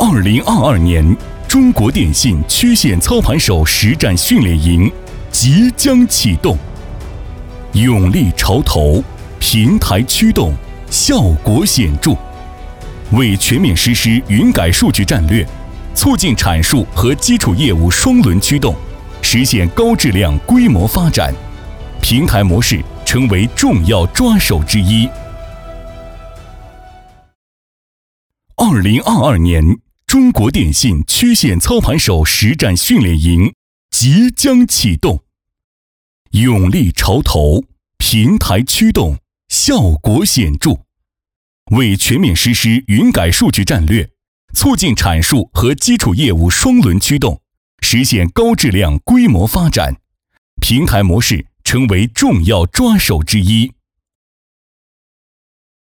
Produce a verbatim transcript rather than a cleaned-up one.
二零二二年中国电信区县操盘手实战训练营即将启动，勇立潮头，平台驱动，效果显著。为全面实施云改数据战略，促进阐述和基础业务双轮驱动，实现高质量规模发展，平台模式成为重要抓手之一。二零二二年中国电信区县操盘手实战训练营即将启动，勇立潮头，平台驱动，效果显著。为全面实施云改数据战略，促进阐述和基础业务双轮驱动，实现高质量规模发展，平台模式成为重要抓手之一。